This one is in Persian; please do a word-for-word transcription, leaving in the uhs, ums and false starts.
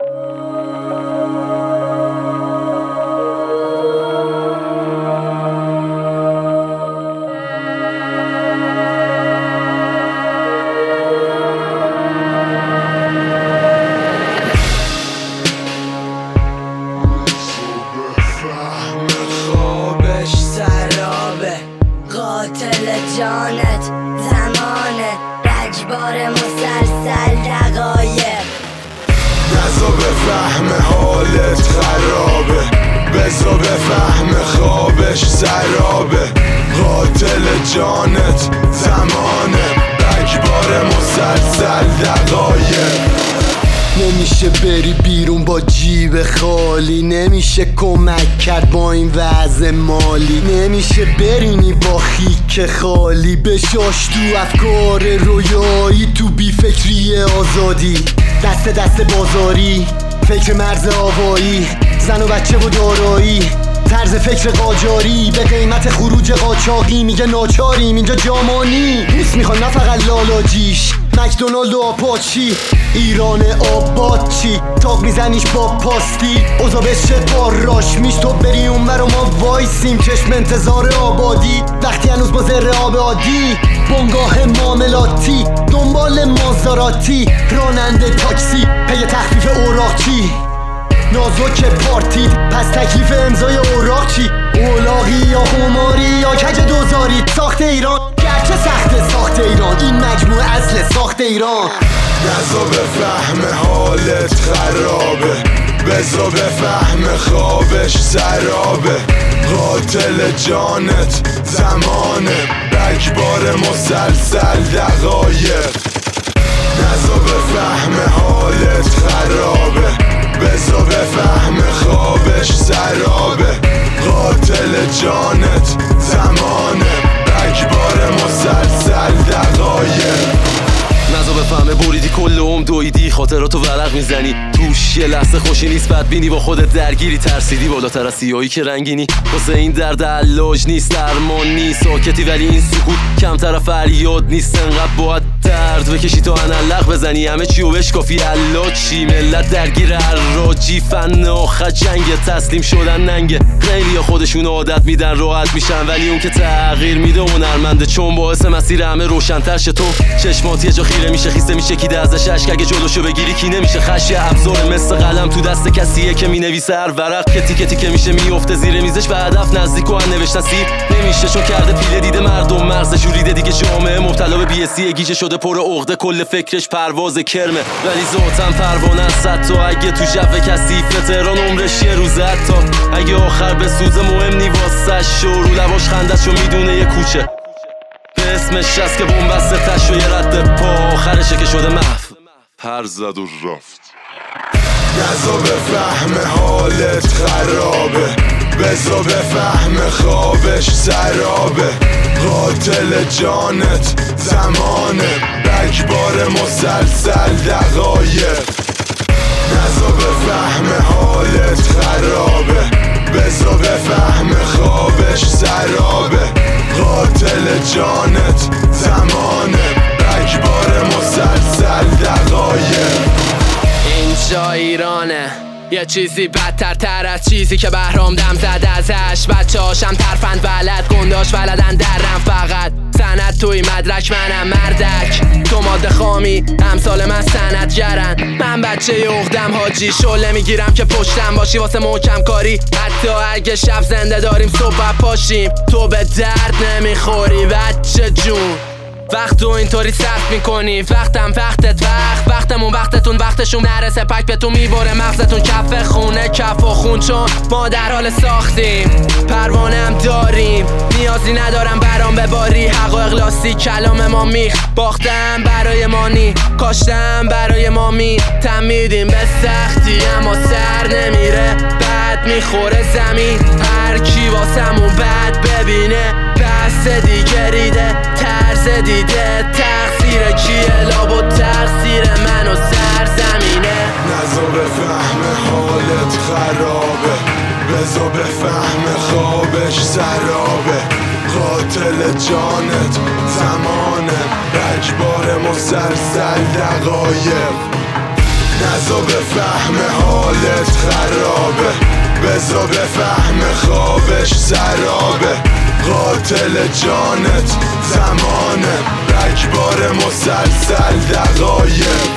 قاتل جانت زمانه رجبار مسلسل دقایق نزا به فهم حالت خرابه بزا به فهم خوابش سرابه قاتل جانت زمانه رجبار مسلسل دقایق نمیشه بری بیرون با جیب خالی، نمیشه کمک کرد با این وضع مالی، نمیشه برینی با خیک خالی، بشاش تو افکار رویایی، تو بی فکری آزادی، دست دست بازاری، فکر مرز آوایی، زن و بچه و دارایی، طرز فکر قاجاری، به قیمت خروج قاچاقی میگه ناچاریم اینجا جامانی، بوس میخوان نه فقط لالاجیش، مکدونالد و آپاچی، ایران آباد چی تاق میزنیش با پاستی، اوزا بشه باراش میش تو بری اون برا ما وایسیم چشم انتظار آبادی، وقتی هنوز با ذره آب عادی، بنگاه معاملاتی، دنبال مازاراتی، راننده تاکسی، پی تخفیف اوراق چی، نازک پارتی، پس تکلیف امضای اوراق چی، اولاغی یا خماری یا کج دوزاری، ساخت ایران گرچه سخت ساخت ایران، این مجموعه اصل ساخت ایران. نزا به فهم حالت خرابه بزا به فهم خوابش سرابه قاتل جانت زمانه رجبار مسلسل دقایق نزا به فهم حالت خرابه بزا به فهم خوابش سرابه قاتل جانت زمانه رجبار مسلسل دقایق نزا بفهمه بریدی کل عمر دویدی خاطراتو ورق میزنی توش یه لحظه خوشی نیست بدبینی با خودت درگیری ترسیدی بالاتر از سیاهی که رنگینی واسه این درد علاج نیست درمان نیست ساکتی ولی این سکوت کمتر فریاد نیست انقدر باید درد بکشی تا انلق بزنی همه چی و بشکافی علاج چی ملت درگیر حراجی فن آخر جنگ تسلیم شدن ننگه خیلی خودشون عادت میدن راحت میشن ولی اون که تغییر میده هنرمنده چون باعث مسیر همه روشن‌تر شه تو چشمات یه جا خیره میشه خیسته میشه کیده ازش اشک اگه جلوشو بگیری کی نمیشه خشی ابزار مثل قلم تو دست کسیه که مینویسه هر ورق که تیکه تیکه میشه میفته زیر میزش به هدف نزدیک و نوشتن سیر نمیشه چون کرده پیله دیده مردم مغزش ریده دیگه جامعه مبتلا به بی اسی گیجه شده پر عقده کل فکرش پرواز کرمه ولی ذاتم پروانه است حتی اگه تو جو کثیفه تهران عمرش یه روزه حتی اگه آخر به سوز مهم نی واسش رو لباش خندش رو میدونه یه کوچه به اسمش هست که بومبسته تش و یه رد پا آخرشه که شده محو پر زد و رفت نزا به فهم حالت خرابه بزا به فهم خوابش سرابه قاتل جانت زمانه رجبار مسلسل دقایق نزا به فهم حالت خرابه بزا به فهم خوابش سرابه قاتل جانت زمانه رجبار مسلسل دقایق اینجا ایرانه یه چیزی بدتر تر از چیزی که بهرام دم زد ازش بچه هاشم ترفند بلد گنداش بلدن درم فقط سند توی مدرک منم مردک تو ماده خامی امثال من سندگرن من بچه عقدم حاجی شله میگیرم که پشتم باشی واسه محکم کاری حتی اگه شب زنده داریم صبح پاشیم تو به درد نمیخوری بچه جون وقت تو اینطوری صرف میکنی وقتم وقتت وقت وقتمون وقتتون وقتشون نرسه پک به تو میبره مغزتون کف خونه کف و خون چون ما در حال ساختیم پروانم داریم نیازی ندارم برام بباری حقایق لاسی کلام ما میخ باختم برای مانی کاشتم برای مامی تمیدیم به سختی اما سر نمیره بد میخوره زمین هر کی واسمون بد ببینه بس دیگه ریده طرز دیده تقصیر کیه لابو تقصیر من و سرزمینه نزا به فهم حالت خرابه بزا به فهم خوابش سرابه قاتل جانت زمانه رجبار مسلسل دقایق نزا به فهم حالت خرابه بزا به فهم خوابش سرابه قاتل جانت زمانه رگبار مسلسل دقایق